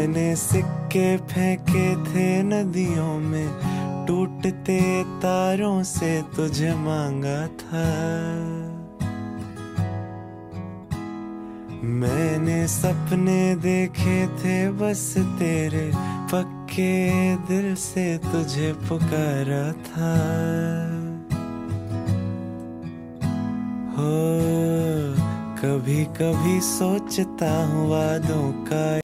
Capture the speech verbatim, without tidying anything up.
मैंने सिक्के फेंके थे नदियों में, टूटते तारों से तुझे मांगा था। मैंने सपने देखे थे बस तेरे, पक्के दिल से तुझे पुकारा था। हो कभी कभी सोचता हूँ वादों का